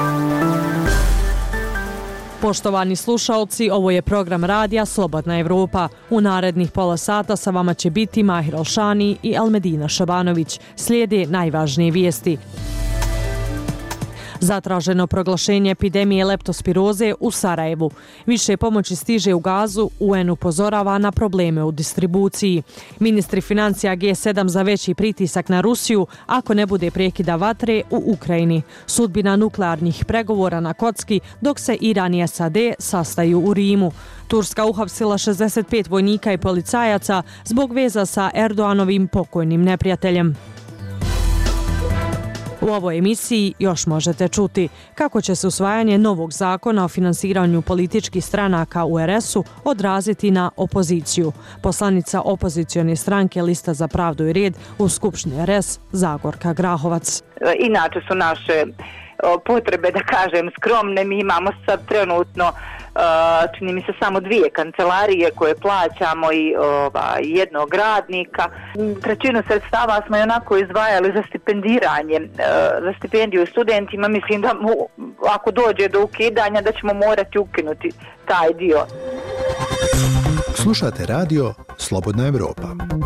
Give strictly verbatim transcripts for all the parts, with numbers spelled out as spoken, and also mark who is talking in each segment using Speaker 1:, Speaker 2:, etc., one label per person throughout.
Speaker 1: Poštovani slušaoci, ovo je program radija Slobodna Evropa. U narednih pola sata sa vama će biti Mahir Alšani i Almedina Šabanović. Slijede najvažnije vijesti. Zatraženo proglašenje epidemije leptospiroze u Sarajevu. Više pomoći stiže u Gazu, U N upozorava na probleme u distribuciji. Ministri financija G sedam za veći pritisak na Rusiju ako ne bude prekida vatre u Ukrajini. Sudbina nuklearnih pregovora na kocki dok se Iran i S A D sastaju u Rimu. Turska uhapsila šezdeset pet vojnika i policajaca zbog veza sa Erdoanovim pokojnim neprijateljem. U ovoj emisiji još možete čuti kako će se usvajanje novog zakona o finansiranju političkih stranaka u R S-u odraziti na opoziciju. Poslanica opozicione stranke Lista za pravdu i red u Skupštini R S Zagorka Grahovac.
Speaker 2: Inače su naše potrebe, da kažem, skromne. Mi imamo sad trenutno čini mi se samo dvije kancelarije koje plaćamo i ova, jednog radnika. Trećinu sredstava smo i onako izdvajali za stipendiranje, za stipendiju studentima. Mislim da mu, ako dođe do ukidanja da ćemo morati ukinuti taj dio.
Speaker 3: Slušate radio Slobodna Evropa.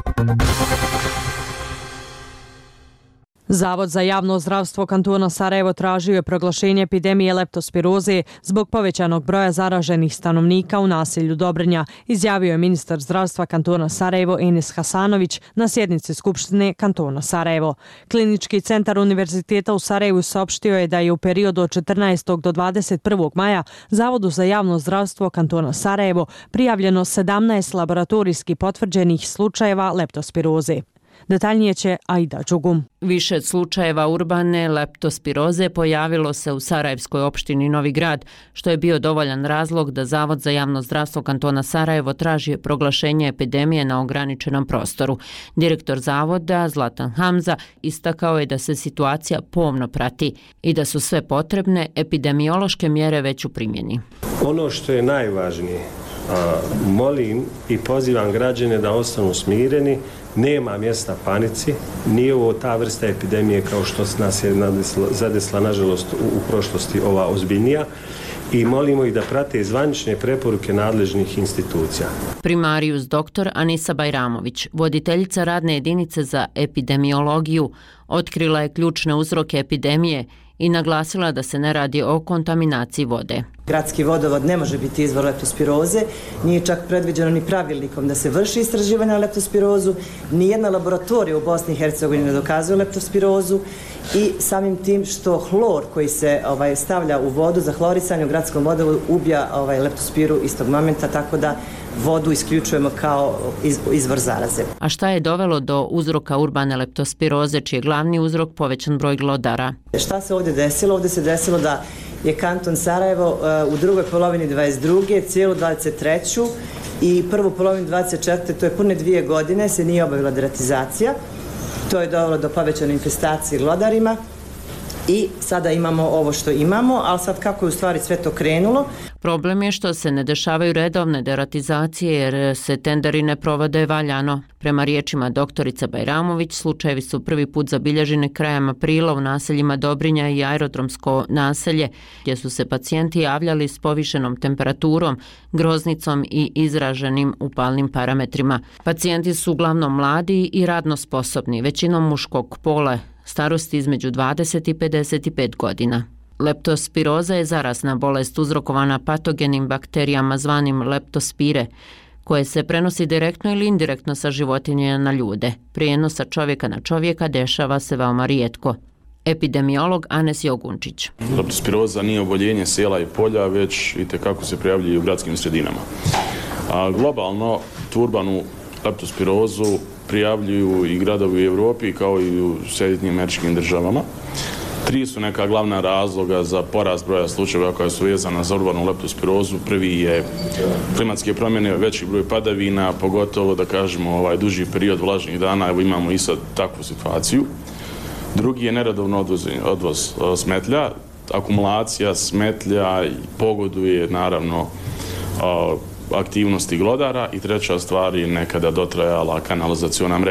Speaker 1: Zavod za javno zdravstvo kantona Sarajevo tražio je proglašenje epidemije leptospiroze zbog povećanog broja zaraženih stanovnika u naselju Dobrinja, izjavio je ministar zdravstva kantona Sarajevo Enis Hasanović na sjednici Skupštine kantona Sarajevo. Klinički centar Univerziteta u Sarajevu saopštio je da je u periodu od četrnaestog do dvadeset prvog maja Zavodu za javno zdravstvo kantona Sarajevo prijavljeno sedamnaest laboratorijski potvrđenih slučajeva leptospiroze. Detaljnije će Aida Đugum.
Speaker 4: Više slučajeva urbane leptospiroze pojavilo se u Sarajevskoj opštini Novi Grad, što je bio dovoljan razlog da Zavod za javno zdravstvo kantona Sarajevo traži proglašenje epidemije na ograničenom prostoru. Direktor zavoda Zlatan Hamza istakao je da se situacija pomno prati i da su sve potrebne epidemiološke mjere već u primjeni.
Speaker 5: Ono što je najvažnije, a, molim i pozivam građane da ostanu smireni. Nema mjesta panici, nije ovo ta vrsta epidemije kao što nas je zadesla, nažalost, u, u prošlosti ova ozbiljnija i molimo ih da prate zvanične preporuke nadležnih institucija.
Speaker 4: Primarijus doktor Anisa Bajramović, voditeljica radne jedinice za epidemiologiju, otkrila je ključne uzroke epidemije i naglasila da se ne radi o kontaminaciji vode.
Speaker 6: Gradski vodovod ne može biti izvor leptospiroze, nije čak predviđeno ni pravilnikom da se vrši istraživanje na leptospirozu, ni jedna laboratorija u Bosni i Hercegovini ne dokazuje leptospirozu i samim tim što hlor koji se ovaj, stavlja u vodu za hlorisanje u gradskom vodovodu ubija ovaj, leptospiru istog momenta, tako da vodu isključujemo kao izvor zaraze.
Speaker 4: A šta je dovelo do uzroka urbane leptospiroze, čiji je glavni uzrok povećan broj glodara?
Speaker 6: Šta se ovdje desilo? Ovdje se desilo da je kanton Sarajevo uh, u drugoj polovini dvadeset druge cijelu dvadeset treću i prvu polovinu dvadeset četvrte to je pune dvije godine, se nije obavila deratizacija. To je dovelo do povećane infestacije glodarima i sada imamo ovo što imamo, ali sad kako je u stvari sve to krenulo?
Speaker 4: Problem je što se ne dešavaju redovne deratizacije jer se tenderi ne provode valjano. Prema riječima doktorica Bajramović, slučajevi su prvi put zabilježeni krajem aprila u naseljima Dobrinja i aerodromsko naselje, gdje su se pacijenti javljali s povišenom temperaturom, groznicom i izraženim upalnim parametrima. Pacijenti su uglavnom mladi i radno sposobni, većinom muškog pola, starosti između dvadeset i pedeset pet godina. Leptospiroza je zarazna bolest uzrokovana patogenim bakterijama zvanim leptospire, koje se prenosi direktno ili indirektno sa životinja na ljude. Prijenos sa čovjeka na čovjeka dešava se veoma rijetko. Epidemiolog Anes Jogunčić.
Speaker 7: Leptospiroza nije oboljenje sela i polja, već i tekako se prijavljuje u gradskim sredinama. A globalno tu urbanu leptospirozu prijavljuju i gradovi u Europi kao i u Sjedinjenim Američkim Državama. Tri su neka glavna razloga za porast broja slučajeva koja su vezana za urbanu leptospirozu. Prvi je klimatske promjene, veći broj padavina, pogotovo da kažemo ovaj duži period vlažnih dana, evo imamo i sad takvu situaciju. Drugi je neredovno odvoz, odvoz smetlja, akumulacija smetlja pogoduje naravno aktivnosti glodara i treća stvar je nekada dotrajala kanalizaciona mreža.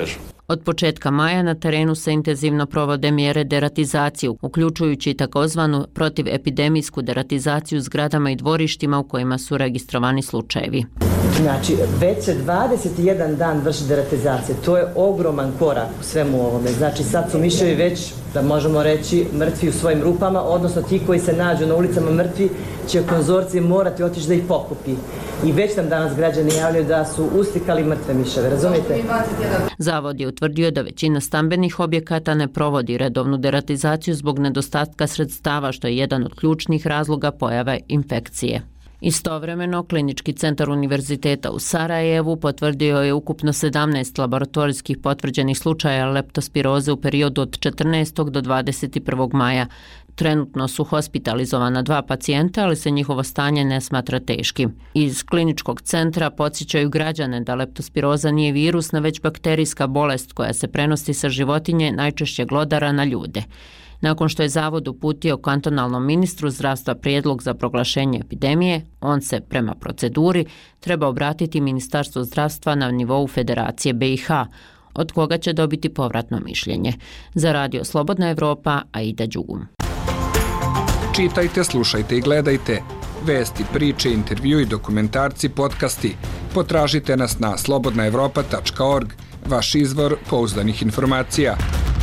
Speaker 4: Od početka maja na terenu se intenzivno provode mjere deratizacije, uključujući takozvanu protivepidemijsku deratizaciju zgradama i dvorištima u kojima su registrovani slučajevi.
Speaker 6: Znači, već se dvadeset jedan dan vrši deratizacija. To je ogroman korak u svemu ovome. Znači, sad su miševi već, da možemo reći, mrtvi u svojim rupama, odnosno ti koji se nađu na ulicama mrtvi će konzorciji morati otići da ih pokupi. I već nam danas građani javljaju da su uslikali mrtve miševe, razumijete?
Speaker 4: Zavod je utvrdio da većina stambenih objekata ne provodi redovnu deratizaciju zbog nedostatka sredstava, što je jedan od ključnih razloga pojave infekcije. Istovremeno, Klinički centar Univerziteta u Sarajevu potvrdio je ukupno sedamnaest laboratorijskih potvrđenih slučaja leptospiroze u periodu od četrnaestog do dvadeset prvog maja. Trenutno su hospitalizovana dva pacijenta, ali se njihovo stanje ne smatra teškim. Iz kliničkog centra podsjećaju građane da leptospiroza nije virusna, već bakterijska bolest koja se prenosi sa životinje, najčešće glodara, na ljude. Nakon što je zavod uputio kantonalnom ministru zdravstva prijedlog za proglašenje epidemije, on se, prema proceduri, treba obratiti Ministarstvu zdravstva na nivou Federacije B i H, od koga će dobiti povratno mišljenje. Za Radio Slobodna Evropa, Aida Đugum.
Speaker 8: Čitajte, slušajte i gledajte. Vesti, priče, intervju i dokumentarci, podcasti. Potražite nas na slobodna evropa tačka org, vaš izvor pouzdanih informacija.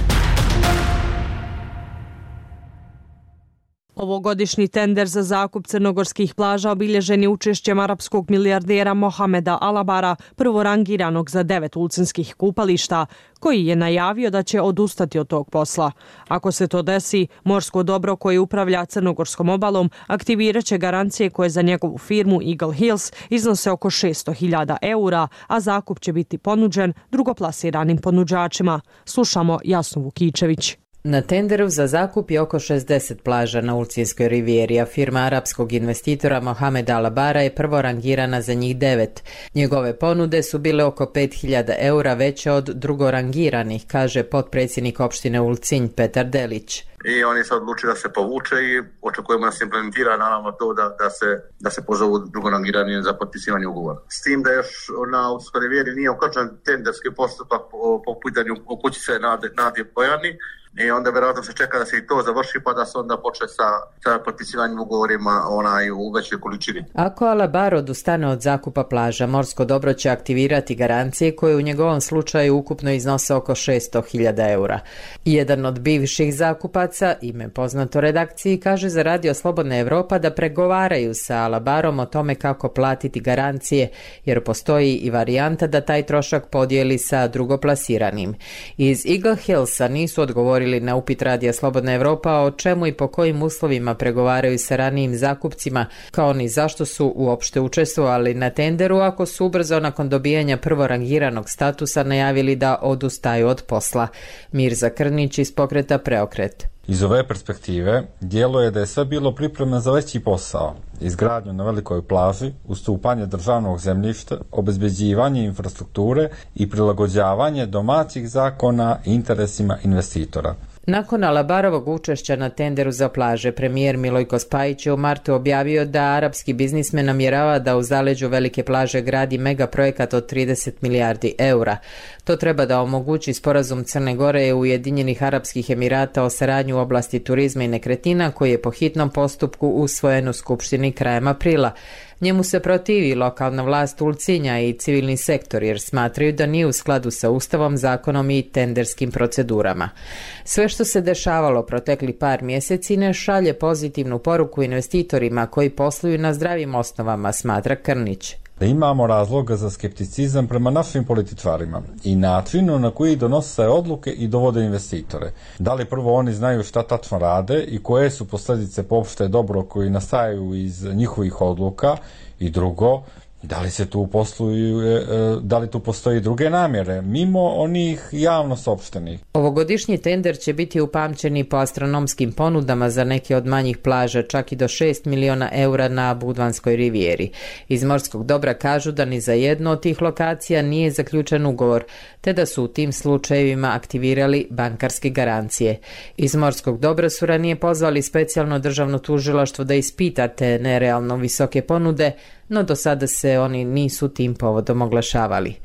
Speaker 1: Ovogodišnji tender za zakup crnogorskih plaža obilježen je učešćem arapskog milijardera Mohameda Alabara, prvorangiranog za devet ulcinskih kupališta, koji je najavio da će odustati od tog posla. Ako se to desi, morsko dobro koje upravlja crnogorskom obalom aktivirat će garancije koje za njegovu firmu Eagle Hills iznose oko šesto hiljada eura, a zakup će biti ponuđen drugoplasiranim ponuđačima. Slušamo Jasnu Vukičević.
Speaker 9: Na tenderu za zakup je oko šezdeset plaža na Ulcinskoj rivijeri, a firma arapskog investitora Mohameda Alabara je prvo rangirana za njih devet. Njegove ponude su bile oko pet hiljada eura veće od drugorangiranih, kaže potpredsjednik opštine Ulcinj Petar Delić.
Speaker 10: I oni se odlučili da se povuče i očekujemo da se implementira naravno to da, da, se, da se pozovu drugorangirani za potpisivanje ugovora. S tim da još na Ulcinskoj rivijeri nije okončan tenderski postupak po, po pitanju kućice Nade, Nade Bojani, i onda vjerojatno se čeka da se i to završi pa da se onda počne sa, sa potpisivanjem ugovorima onaj, u većoj količini.
Speaker 9: Ako Alabar odustane od zakupa plaža, morsko dobro će aktivirati garancije koje u njegovom slučaju ukupno iznose oko šesto hiljada eura. Jedan od bivših zakupaca, ime poznato redakciji, kaže za Radio Slobodna Evropa da pregovaraju sa Alabarom o tome kako platiti garancije, jer postoji i varijanta da taj trošak podijeli sa drugoplasiranim. Iz Eagle Hillsa nisu odgovorili na upit Radija Slobodna Evropa o čemu i po kojim uslovima pregovaraju sa ranijim zakupcima, kao ni zašto su uopšte učestvovali na tenderu ako su ubrzo nakon dobijanja prvorangiranog statusa najavili da odustaju od posla. Mirza Krnić iz pokreta Preokret.
Speaker 11: Iz ove perspektive djeluje da je sve bilo pripremno za veći posao, izgradnju na velikoj plaži, ustupanje državnog zemljišta, obezbeđivanje infrastrukture i prilagođavanje domaćih zakona interesima investitora.
Speaker 9: Nakon Alabarovog učešća na tenderu za plaže, premijer Milojko Spajić je u martu objavio da arapski biznismen namjerava da u zaleđu velike plaže gradi megaprojekt od trideset milijardi eura. To treba da omogući sporazum Crne Gore i Ujedinjenih Arapskih Emirata o saradnji u oblasti turizma i nekretnina koji je po hitnom postupku usvojen u Skupštini krajem aprila. Njemu se protivi lokalna vlast Ulcinja i civilni sektor jer smatraju da nije u skladu sa Ustavom, zakonom i tenderskim procedurama. Sve što se dešavalo protekli par mjeseci ne šalje pozitivnu poruku investitorima koji posluju na zdravim osnovama, smatra Krnić.
Speaker 11: Da imamo razloga za skepticizam prema našim političarima i načinu na koji donose odluke i dovode investitore. Da li prvo oni znaju šta tačno rade i koje su posljedice po opšte dobro koji nastaju iz njihovih odluka, i drugo, da li se tu posluju, da li tu postoji druge namjere, mimo onih javno saopštenih.
Speaker 9: Ovogodišnji tender će biti upamćeni po astronomskim ponudama za neke od manjih plaža, čak i do šest miliona eura na Budvanskoj rivijeri. Iz morskog dobra kažu da ni za jednu od tih lokacija nije zaključen ugovor, te da su u tim slučajevima aktivirali bankarske garancije. Iz morskog dobra su ranije pozvali specijalno državno tužilaštvo da ispita te nerealno visoke ponude, no do sada se oni nisu tim povodom oglašavali.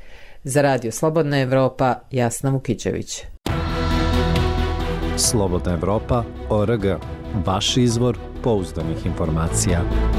Speaker 9: Za Radio Slobodna Evropa, Jasna Vukićević.
Speaker 12: Slobodna Evropa, O R G, vaš izvor pouzdanih informacija.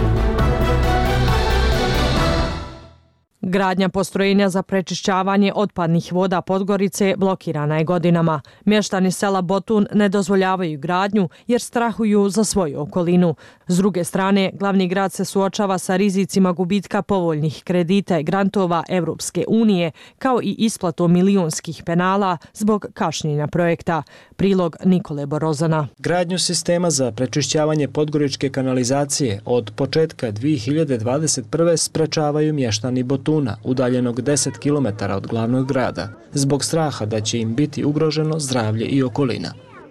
Speaker 1: Gradnja postrojenja za prečišćavanje otpadnih voda Podgorice blokirana je godinama. Mještani sela Botun ne dozvoljavaju gradnju jer strahuju za svoju okolinu. S druge strane, glavni grad se suočava sa rizicima gubitka povoljnih kredita i grantova Evropske unije, kao i isplatom milionskih penala zbog kašnjenja projekta. Prilog Nikole Borozana.
Speaker 13: Gradnju sistema za prečišćavanje podgoričke kanalizacije od početka dvije hiljade dvadeset prve sprečavaju mještani Botuna, udaljenog deset kilometara od glavnog grada, zbog straha da će im biti ugroženo zdravlje i okolina.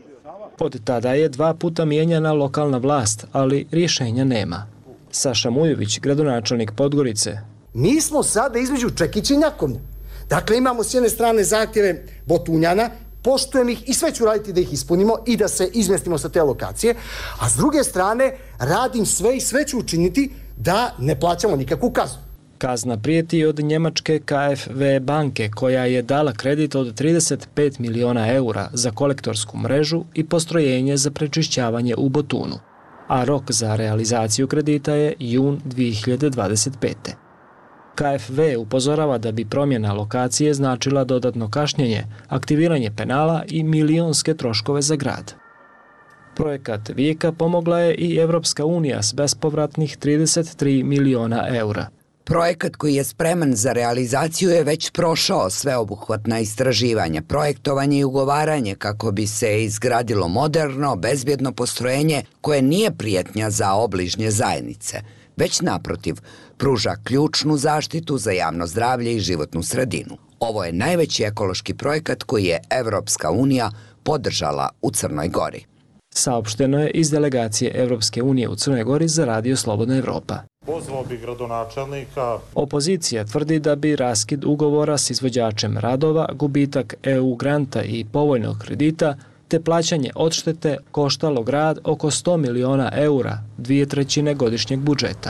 Speaker 13: Od tada je dva puta mijenjana lokalna vlast, ali rješenja nema. Saša Mujović, gradonačelnik Podgorice.
Speaker 14: Mi smo sada između čekića i njakovnja. Dakle, imamo s jedne strane zahtjeve Botunjana, poštujem ih i sve ću raditi da ih ispunimo i da se izmestimo sa te lokacije, a s druge strane radim sve i sve ću učiniti da ne plaćamo nikakvu kaznu.
Speaker 13: Kazna prijeti od njemačke K F W banke koja je dala kredit od trideset pet miliona eura za kolektorsku mrežu i postrojenje za prečišćavanje u Botunu, a rok za realizaciju kredita je jun dvije hiljade dvadeset pete. K F W upozorava da bi promjena lokacije značila dodatno kašnjenje, aktiviranje penala i milionske troškove za grad. Projekat Vijeka pomogla je i Evropska unija s bespovratnih trideset tri miliona eura.
Speaker 15: Projekat koji je spreman za realizaciju je već prošao sveobuhvatna istraživanja, projektovanje i ugovaranje kako bi se izgradilo moderno, bezbjedno postrojenje koje nije prijetnja za obližnje zajednice, već naprotiv, pruža ključnu zaštitu za javno zdravlje i životnu sredinu. Ovo je najveći ekološki projekat koji je Evropska unija podržala u Crnoj Gori.
Speaker 13: Saopšteno je iz delegacije Evropske unije u Crnoj Gori za Radio Slobodna Evropa.
Speaker 16: Pozvao bi gradonačelnika.
Speaker 13: Opozicija tvrdi da bi raskid ugovora s izvođačem radova, gubitak E U granta i povoljnog kredita te plaćanje odštete koštalo grad oko sto miliona eura, dvije trećine godišnjeg budžeta.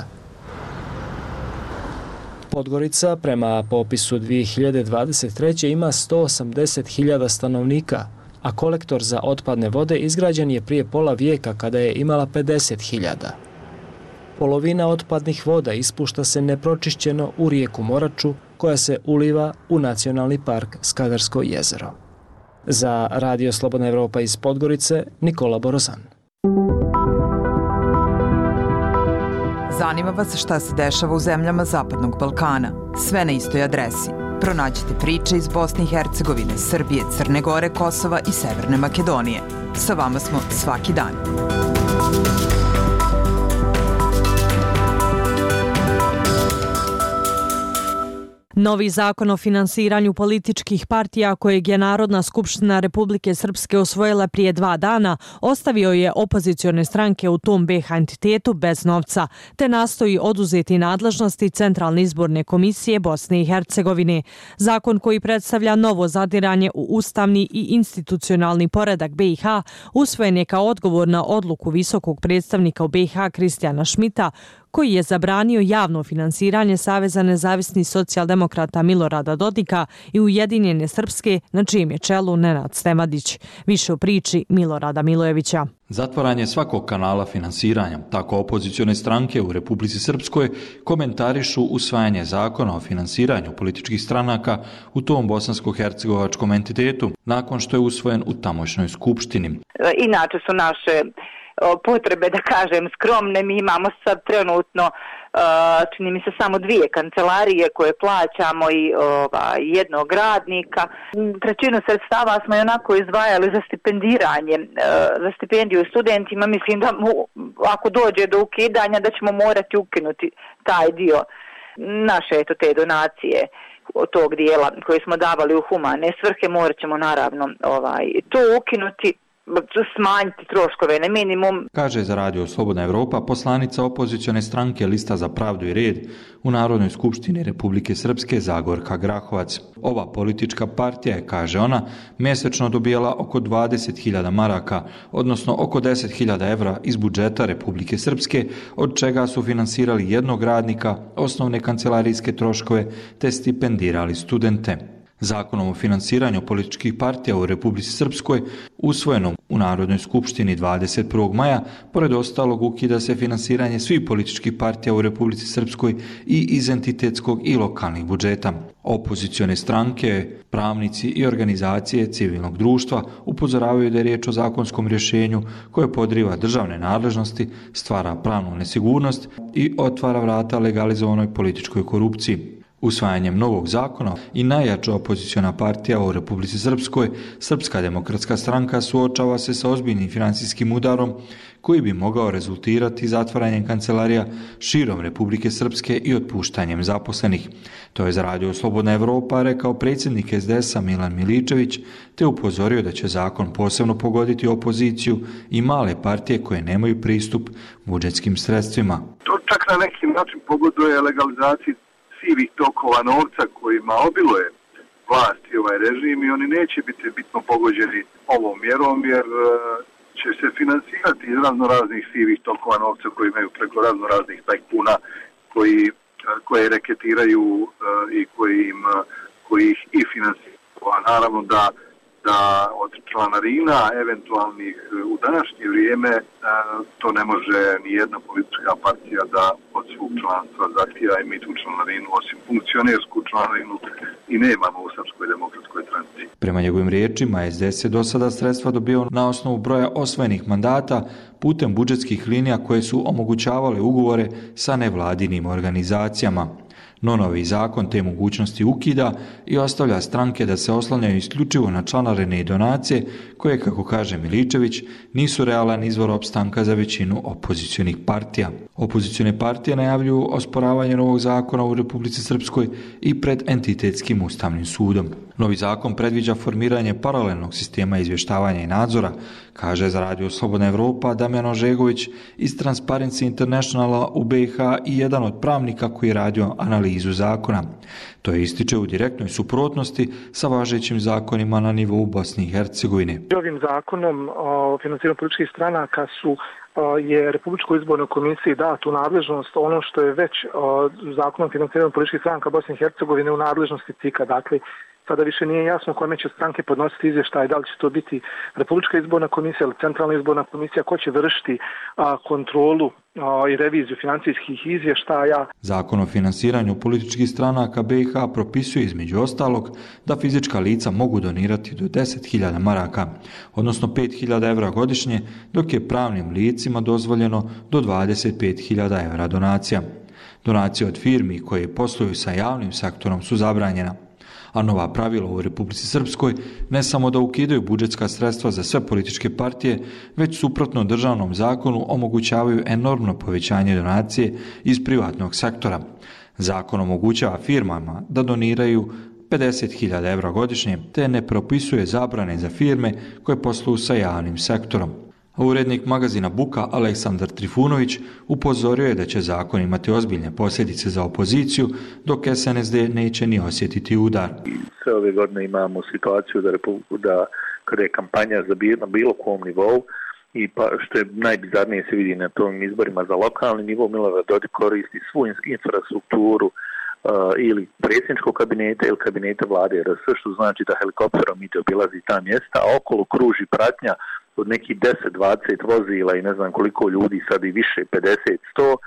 Speaker 13: Podgorica prema popisu dvije hiljade dvadeset treće ima sto osamdeset hiljada stanovnika, a kolektor za otpadne vode izgrađen je prije pola vijeka kada je imala pedeset hiljada. Polovina otpadnih voda ispušta se nepročišćeno u rijeku Moraču, koja se uliva u nacionalni park Skadarsko jezero. Za Radio Slobodna Evropa iz Podgorice, Nikola Borozan.
Speaker 17: Zanima vas šta se dešava u zemljama Zapadnog Balkana? Sve na istoj adresi. Pronađite priče iz Bosne i Hercegovine, Srbije, Crne Gore, Kosova i Severne Makedonije. Sa vama smo svaki dan.
Speaker 1: Novi zakon o finansiranju političkih partija kojeg je Narodna skupština Republike Srpske usvojila prije dva dana ostavio je opozicione stranke u tom B H entitetu bez novca, te nastoji oduzeti nadležnosti Centralne izborne komisije Bosne i Hercegovine. Zakon koji predstavlja novo zadiranje u ustavni i institucionalni poredak B i H usvojen je kao odgovor na odluku visokog predstavnika u B i H Kristijana Šmita, koji je zabranio javno finansiranje Saveza nezavisnih socijaldemokrata Milorada Dodika i Ujedinjene Srpske, na čijem je čelu Nenad Stemadić. Više u priči Milorada Milojevića.
Speaker 18: Zatvaranje svakog kanala finansiranja, tako opozicione stranke u Republici Srpskoj komentarišu usvajanje zakona o finansiranju političkih stranaka u tom bosansko-hercegovačkom entitetu, nakon što je usvojen u tamošnjoj skupštini.
Speaker 2: Inače su naše potrebe, da kažem, skromne. Mi imamo sad trenutno, čini mi se, samo dvije kancelarije koje plaćamo i ova, jednog radnika. Trećinu sredstava smo i onako izdvajali za stipendiranje, za stipendiju studentima. Mislim da mu, ako dođe do ukidanja, da ćemo morati ukinuti taj dio naše, eto, te donacije od tog dijela koje smo davali u humane svrhe. Morat ćemo naravno ovaj, to ukinuti, smanjiti troškove na minimum.
Speaker 18: Kaže za Radio Slobodna Evropa poslanica opozicione stranke Lista za pravdu i red u Narodnoj skupštini Republike Srpske Zagorka Grahovac. Ova politička partija je, kaže ona, mjesečno dobijala oko dvadeset hiljada maraka, odnosno oko deset hiljada evra iz budžeta Republike Srpske, od čega su finansirali jednog radnika, osnovne kancelarijske troškove te stipendirali studente. Zakonom o finansiranju političkih partija u Republici Srpskoj, usvojenom u Narodnoj skupštini dvadeset prvog maja, pored ostalog ukida se finansiranje svih političkih partija u Republici Srpskoj i iz entitetskog i lokalnih budžeta. Opozicione stranke, pravnici i organizacije civilnog društva upozoravaju da je riječ o zakonskom rješenju koje podriva državne nadležnosti, stvara pravnu nesigurnost i otvara vrata legalizovanoj političkoj korupciji. Usvajanjem novog zakona i najjača opoziciona partija u Republici Srpskoj, Srpska demokratska stranka, suočava se sa ozbiljnim financijskim udarom koji bi mogao rezultirati zatvaranjem kancelarija širom Republike Srpske i otpuštanjem zaposlenih. To je za Radio Slobodna Evropa rekao predsjednik es de es-a Milan Miličević, te upozorio da će zakon posebno pogoditi opoziciju i male partije koje nemaju pristup budžetskim sredstvima.
Speaker 19: To čak na neki način pogoduje legalizaciji sivih tokova novca kojima obiluje vlast i ovaj režim i oni neće biti bitno pogođeni ovom mjerom jer će se finansirati iz razno raznih sivih tokova novca koji imaju preko razno raznih tajkuna koji, koje reketiraju i koji, im, koji ih i finansiraju. A naravno da, da od članarina eventualnih u današnje vrijeme to ne može ni jedna politička partija da od svog članstva zahtijeva i mi tu članarinu, osim funkcionersku članarinu, i nemamo u Srpskoj demokratskoj stranci.
Speaker 18: Prema njegovim riječima, es de es je do sada sredstva dobio na osnovu broja osvojenih mandata putem budžetskih linija koje su omogućavale ugovore sa nevladinim organizacijama. No novi zakon te mogućnosti ukida i ostavlja stranke da se oslanjaju isključivo na članarine i donacije koje, kako kaže Miličević, nisu realan izvor opstanka za većinu opozicionih partija. Opozicione partije najavljuju osporavanje novog zakona u Republici Srpskoj i pred entitetskim ustavnim sudom. Novi zakon predviđa formiranje paralelnog sistema izvještavanja i nadzora, kaže za Radio Slobodna Evropa Damjan Ožegović iz Transparency Internationala u be i ha i jedan od pravnika koji je radio analizu zakona. To je ističe u direktnoj suprotnosti sa važećim zakonima na nivou Bosne i Hercegovine.
Speaker 20: Ovim zakonom o financiranju političkih stranaka su je Republičkoj izbornoj komisiji da tu nadležnost, ono što je već zakonom o financiranju političkih stranaka Bosne i Hercegovine u nadležnosti C I K-a. Dakle, sada više nije jasno kome će stranke podnositi izvještaj, da li će to biti Republička izborna komisija ili Centralna izborna komisija, ko će vršiti a, kontrolu a, i reviziju financijskih izvještaja.
Speaker 18: Zakon o finansiranju političkih stranaka be i ha propisuje između ostalog da fizička lica mogu donirati do deset hiljada maraka, odnosno pet hiljada evra godišnje, dok je pravnim licima dozvoljeno do dvadeset pet hiljada evra donacija. Donacije od firmi koje posluju sa javnim sektorom su zabranjena. A nova pravila u Republici Srpskoj ne samo da ukidaju budžetska sredstva za sve političke partije, već suprotno državnom zakonu omogućavaju enormno povećanje donacije iz privatnog sektora. Zakon omogućava firmama da doniraju pedeset hiljada evra godišnje, te ne propisuje zabrane za firme koje posluju sa javnim sektorom. Urednik magazina Buka Aleksandar Trifunović upozorio je da će zakon imati ozbiljne posljedice za opoziciju, dok es en es de neće ni osjetiti udar.
Speaker 21: Sve ove godine imamo situaciju da, da kada je kampanja za bilo, na bilo kom nivou i pa što je najbizarnije se vidi na tom izborima za lokalni nivo, Milorad Dodik koristi svu infrastrukturu uh, ili predsjedničkog kabineta ili kabineta vlade er es, što znači da helikopterom ide obilazi ta mjesta, a okolo kruži pratnja od nekih deset dvadeset vozila i ne znam koliko ljudi, sad i više, pedeset sto,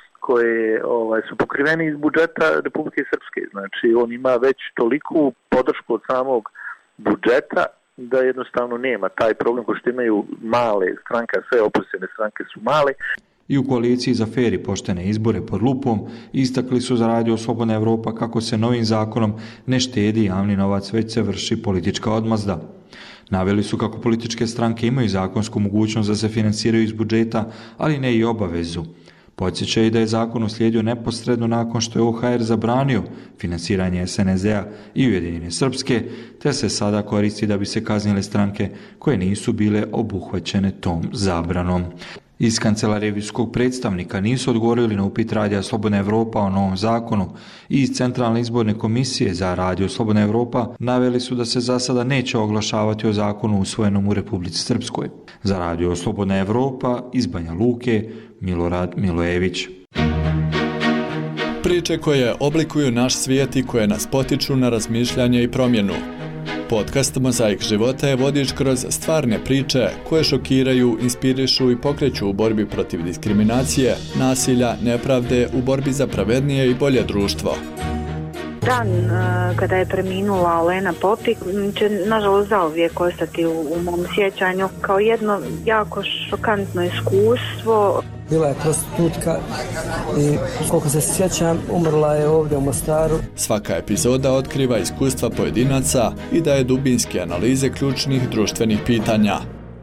Speaker 21: koje ovaj, su pokriveni iz budžeta Republike Srpske. Znači, on ima već toliku podršku od samog budžeta da jednostavno nema taj problem ko što imaju male stranke, sve opozicione stranke su male.
Speaker 18: I u koaliciji za fer i poštene izbore pod lupom istakli su za Radio Slobodna Evropa kako se novim zakonom ne štedi javni novac, već se vrši politička odmazda. Naveli su kako političke stranke imaju zakonsku mogućnost da se finansiraju iz budžeta, ali ne i obavezu. Podsjećaju da je zakon uslijedio neposredno nakon što je o ha er zabranio finansiranje es en es de-a i Ujedinjene Srpske, te se sada koristi da bi se kaznile stranke koje nisu bile obuhvaćene tom zabranom. Iz kancelarije visokog predstavnika nisu odgovorili na upit Radija Slobodna Evropa o novom zakonu i iz Centralne izborne komisije za Radio Slobodna Evropa naveli su da se za sada neće oglašavati o zakonu usvojenom u Republici Srpskoj. Za Radio Slobodna Evropa iz Banja Luke, Milorad Milojević.
Speaker 3: Priče koje oblikuju naš svijet i koje nas potiču na razmišljanje i promjenu. Podcast Mozaik života je vodič kroz stvarne priče koje šokiraju, inspirišu i pokreću u borbi protiv diskriminacije, nasilja, nepravde, u borbi za pravednije i bolje društvo.
Speaker 22: Dan kada je preminula Olena Popik će nažalost zauvijek ostati u, u mom sjećanju kao jedno jako šokantno iskustvo.
Speaker 23: Bila je prostitutka i koliko se sjećam umrla je ovdje u Mostaru.
Speaker 3: Svaka epizoda otkriva iskustva pojedinaca i daje dubinske analize ključnih društvenih pitanja.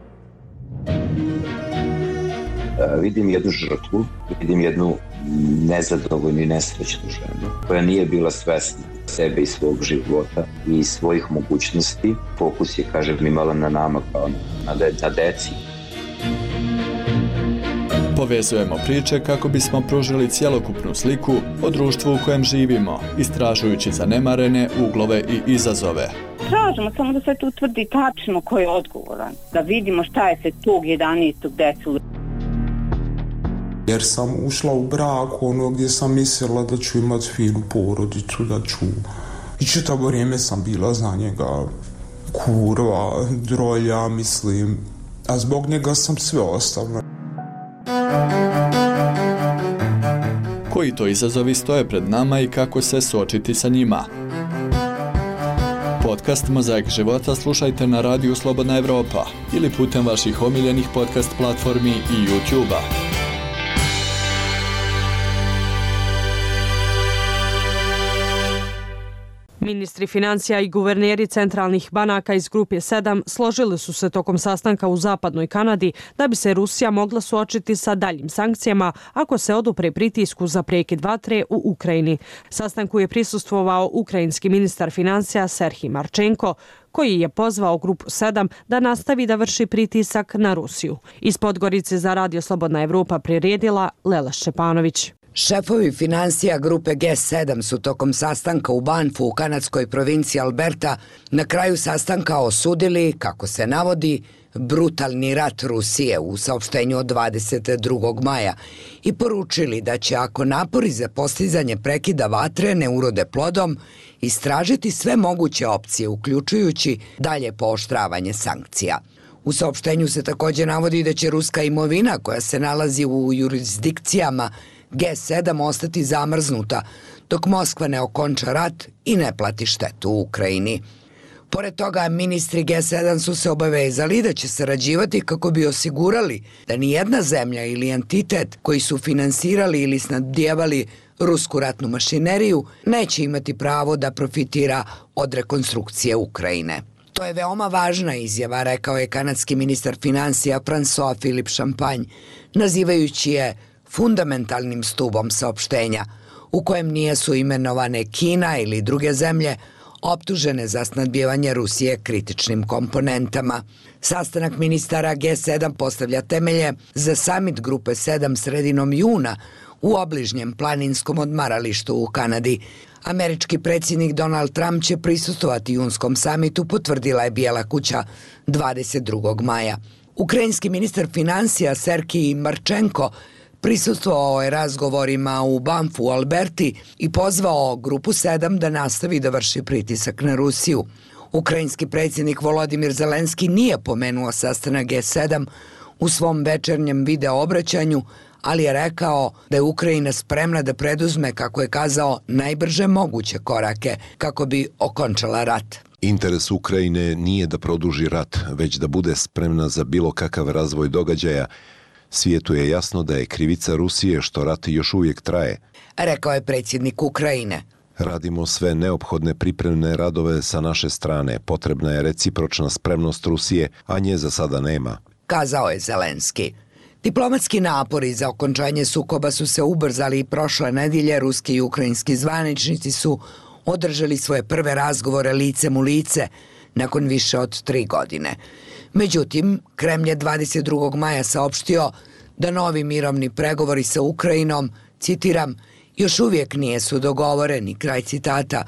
Speaker 24: Vidim jednu žrtvu, vidim jednu nezadovoljnu i nesrećnu ženu koja nije bila svesna sebe i svog života i svojih mogućnosti. Fokus je, kažem, imala na nama kao na, de- na deci.
Speaker 3: Povezujemo priče kako bismo pružili cjelokupnu sliku o društvu u kojem živimo, istražujući zanemarene uglove i izazove.
Speaker 25: Tražimo samo da se tu utvrdi tačno ko je odgovoran, da vidimo šta je se tog jedanaestog desilo.
Speaker 26: Jer sam ušla u brak ono gdje sam mislila da ću imati finu porodicu, da ću... I čitavo vrijeme sam bila za njega kurva, drolja, mislim, a zbog njega sam sve ostavila.
Speaker 3: Koji to izazovi stoje pred nama i kako se suočiti sa njima? Podcast Mozaik života slušajte na radiju Slobodna Evropa ili putem vaših omiljenih podcast platformi i YouTube-a.
Speaker 1: Ministri financija i guverneri centralnih banaka iz grupe sedam složili su se tokom sastanka u zapadnoj Kanadi da bi se Rusija mogla suočiti sa daljim sankcijama ako se odupre pritisku za prekid vatre u Ukrajini. Sastanku je prisustvovao ukrajinski ministar financija Serhij Marčenko, koji je pozvao grupu sedam da nastavi da vrši pritisak na Rusiju. Iz Podgorice za Radio Slobodna Evropa priredila Lela Šćepanović.
Speaker 15: Šefovi financija grupe G sedam su tokom sastanka u Banfu u kanadskoj provinciji Alberta na kraju sastanka osudili, kako se navodi, brutalni rat Rusije u saopštenju od dvadeset drugog maja i poručili da će, ako napori za postizanje prekida vatre ne urode plodom, istražiti sve moguće opcije, uključujući dalje pooštravanje sankcija. U saopštenju se također navodi da će ruska imovina koja se nalazi u jurisdikcijama G sedam ostati zamrznuta dok Moskva ne okonča rat i ne plati štetu u Ukrajini. Pored toga, ministri G sedam su se obavezali da će sarađivati kako bi osigurali da ni jedna zemlja ili entitet koji su finansirali ili snabdijevali rusku ratnu mašineriju neće imati pravo da profitira od rekonstrukcije Ukrajine. To je veoma važna izjava, rekao je kanadski ministar financija François Philippe Champagne, nazivajući je fundamentalnim stubom saopštenja, u kojem nisu imenovane Kina ili druge zemlje optužene za snadbijevanje Rusije kritičnim komponentama. Sastanak ministara G sedam postavlja temelje za samit grupe sedam sredinom juna u obližnjem planinskom odmaralištu u Kanadi. Američki predsjednik Donald Trump će prisustvovati junskom samitu, potvrdila je Bijela kuća dvadeset drugog maja. Ukrajinski ministar financija Serhij Marčenko prisustvovao je razgovorima u Banfu u Alberti i pozvao grupu sedam da nastavi da vrši pritisak na Rusiju. Ukrajinski predsjednik Volodimir Zelenski nije pomenuo sastanak G sedam u svom večernjem video obraćanju, ali je rekao da je Ukrajina spremna da preduzme, kako je kazao, najbrže moguće korake kako bi okončala rat.
Speaker 27: Interes Ukrajine nije da produži rat, već da bude spremna za bilo kakav razvoj događaja. Svijetu je jasno da je krivica Rusije što rat još uvijek traje,
Speaker 15: rekao je predsjednik Ukrajine.
Speaker 27: Radimo sve neophodne pripremne radove sa naše strane. Potrebna je recipročna spremnost Rusije, a nje za sada nema,
Speaker 15: kazao je Zelenski. Diplomatski napori za okončanje sukoba su se ubrzali i prošle nedjelje ruski i ukrajinski zvaničnici su održali svoje prve razgovore licem u lice nakon više od tri godine. Međutim, Kremlj je dvadeset drugog maja saopštio da novi mirovni pregovori sa Ukrajinom, citiram, još uvijek nisu dogovoreni, kraj citata,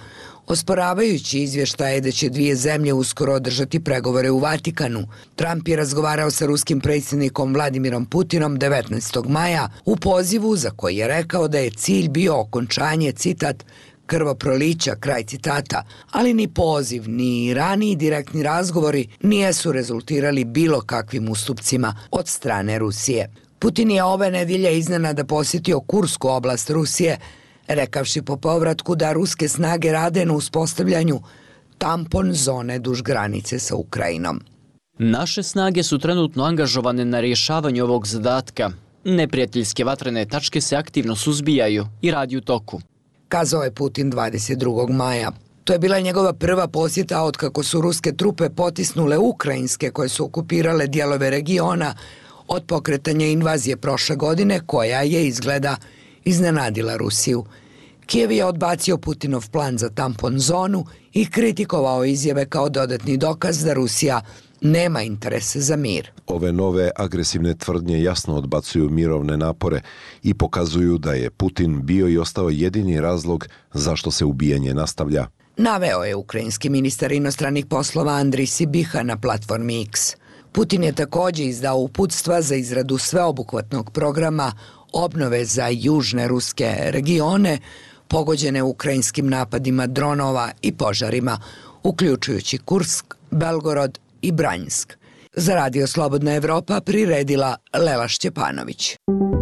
Speaker 15: osporavajući izvještaje da će dvije zemlje uskoro održati pregovore u Vatikanu. Trump je razgovarao sa ruskim predsjednikom Vladimirom Putinom devetnaestog maja u pozivu za koji je rekao da je cilj bio okončanje, citat, krvoprolića, kraj citata, ali ni poziv, ni raniji direktni razgovori nijesu rezultirali bilo kakvim ustupcima od strane Rusije. Putin je ove nedjelje iznenada posjetio Kursku oblast Rusije, rekavši po povratku da ruske snage rade na uspostavljanju tampon zone duž granice sa Ukrajinom.
Speaker 4: Naše snage su trenutno angažovane na rješavanju ovog zadatka. Neprijateljske vatrene tačke se aktivno suzbijaju i radi u toku,
Speaker 15: kazao je Putin dvadeset drugog maja. To je bila njegova prva posjeta otkako su ruske trupe potisnule ukrajinske koje su okupirale dijelove regiona od pokretanja invazije prošle godine koja je, izgleda, iznenadila Rusiju. Kijev je odbacio Putinov plan za tampon zonu i kritikovao izjave kao dodatni dokaz da Rusija nema interese za mir.
Speaker 27: Ove nove agresivne tvrdnje jasno odbacuju mirovne napore i pokazuju da je Putin bio i ostao jedini razlog zašto se ubijanje nastavlja.
Speaker 15: Naveo je ukrajinski ministar inostranih poslova Andrij Sibiha na platformi X. Putin je također izdao uputstva za izradu sveobuhvatnog programa obnove za južne ruske regione pogođene ukrajinskim napadima dronova i požarima, uključujući Kursk, Belgorod i Branjsk. Za Radio Slobodna Evropa priredila Lela Šćepanović.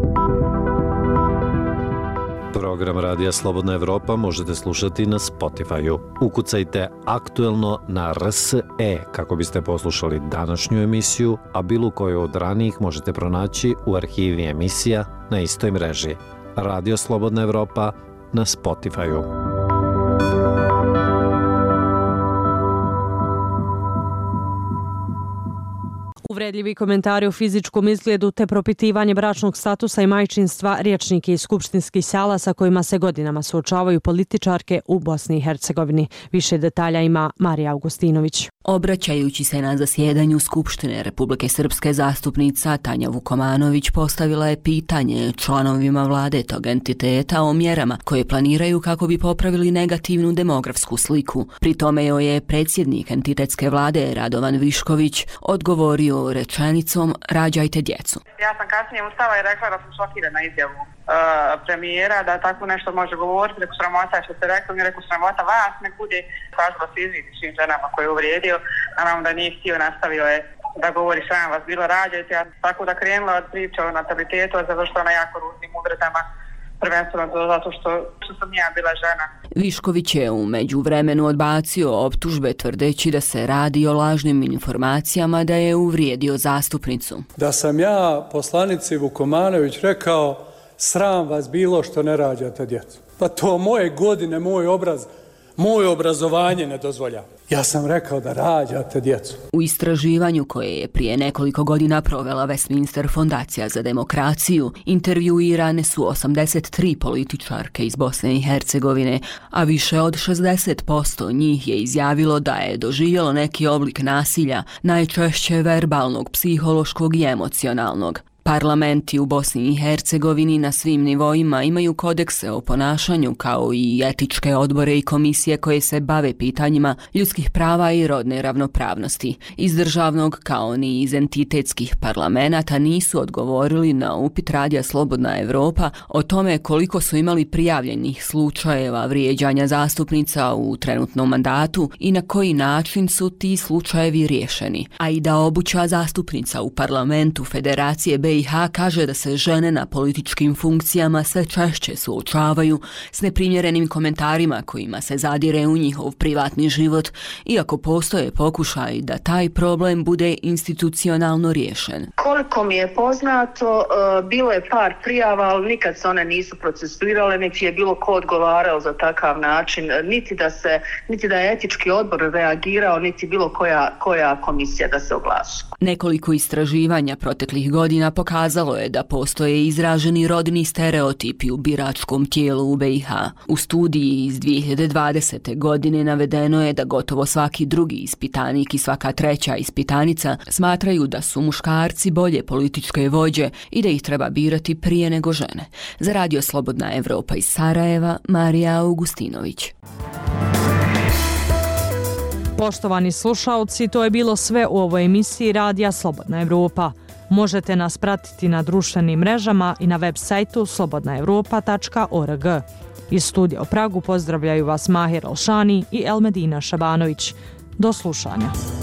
Speaker 12: Program Radija Slobodna Evropa možete slušati na Spotify-u. Ukucajte aktuelno na R S E kako biste poslušali današnju emisiju, a bilo koju od ranijih možete pronaći u arhivi emisija na istoj mreži. Radio Slobodna Evropa na Spotify-u.
Speaker 1: Uvredljivi komentari o fizičkom izgledu te propitivanje bračnog statusa i majčinstva rječnike iz skupštinskih sala sa kojima se godinama suočavaju političarke u Bosni i Hercegovini. Više detalja ima Marija Augustinović.
Speaker 5: Obraćajući se na zasjedanju Skupštine Republike Srpske, zastupnica Tanja Vukomanović postavila je pitanje članovima vlade tog entiteta o mjerama koje planiraju kako bi popravili negativnu demografsku sliku. Pri tome joj je predsjednik entitetske vlade Radovan Višković odgovorio rečenicom rađajte djecu.
Speaker 6: Ja sam kasnije ustala i rekla da sam šokirana izjavu uh, premijera da tako nešto može govoriti. Reku sramota što ste rekli, mi reku sramota vas, nek bude kažba se izviti svim ženama koje je uvrijedio. Naravno da nije htio, nastavio je da govori sram vas bilo rađajte. Ja tako da krenula od priče o natalitetu, a završila na jako ružnim uvredama. Prvenstveno zato što, što sam ja bila žena.
Speaker 5: Višković je u međuvremenu odbacio optužbe tvrdeći da se radi o lažnim informacijama da je uvrijedio zastupnicu.
Speaker 7: Da sam ja poslanici Vukomanović rekao sram vas bilo što ne rađate djecu. Pa to moje godine, moj obraz, moje obrazovanje ne dozvoljava. Ja sam rekao da rađate djecu.
Speaker 5: U istraživanju koje je prije nekoliko godina provela Westminster Fondacija za demokraciju, intervjuirane su osamdeset tri političarke iz Bosne i Hercegovine, a više od šezdeset posto njih je izjavilo da je doživjelo neki oblik nasilja, najčešće verbalnog, psihološkog i emocionalnog. Parlamenti u Bosni i Hercegovini na svim nivoima imaju kodekse o ponašanju kao i etičke odbore i komisije koje se bave pitanjima ljudskih prava i rodne ravnopravnosti. Iz državnog kao ni iz entitetskih parlamenata nisu odgovorili na upit Radija Slobodna Evropa o tome koliko su imali prijavljenih slučajeva vrijeđanja zastupnica u trenutnom mandatu i na koji način su ti slučajevi riješeni. A i da obuća zastupnica u parlamentu Federacije B i H kaže da se žene na političkim funkcijama sve češće suočavaju s neprimjerenim komentarima kojima se zadire u njihov privatni život, iako postoje pokušaj da taj problem bude institucionalno riješen.
Speaker 8: Koliko mi je poznato, bilo je par prijava, ali nikad se one nisu procesuirale, niti je bilo ko odgovarao za takav način, niti da se, niti da je etički odbor reagirao, niti bilo koja, koja komisija da se oglasi.
Speaker 5: Nekoliko istraživanja proteklih godina pokazalo je da postoje izraženi rodni stereotipi u biračkom tijelu u B i H. U studiji iz dvije hiljade dvadesete. godine navedeno je da gotovo svaki drugi ispitanik i svaka treća ispitanica smatraju da su muškarci bolje političke vođe i da ih treba birati prije nego žene. Za Radio Slobodna Evropa iz Sarajeva, Marija Augustinović.
Speaker 1: Poštovani slušaoci, to je bilo sve u ovoj emisiji Radija Slobodna Evropa. Možete nas pratiti na društvenim mrežama i na web sajtu slobodna evropa tačka org. Iz studija u Pragu pozdravljaju vas Mahir Alšani i Elmedina Šabanović. Do slušanja.